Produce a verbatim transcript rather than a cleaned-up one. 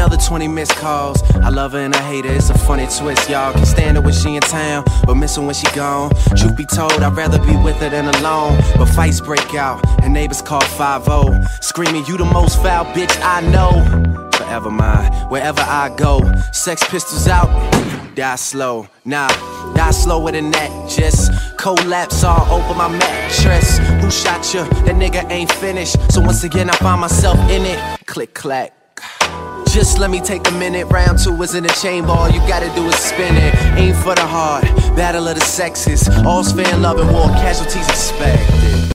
Another twenty missed calls. I love her and I hate her, it's a funny twist, y'all. Can't stand her when she in town, but miss her when she gone. Truth be told, I'd rather be with her than alone. But fights break out, and neighbors call five oh, screaming, you the most foul bitch I know. Forever mine, wherever I go. Sex Pistols out, die slow. Nah, die slower than that. Just collapse all over my mattress. Who shot you? That nigga ain't finished. So once again I find myself in it. Click clack. Just let me take a minute. Round two is in the chamber. All you gotta do is spin it. Aim for the heart. Battle of the sexes. All's fair in love and war. Casualties expected.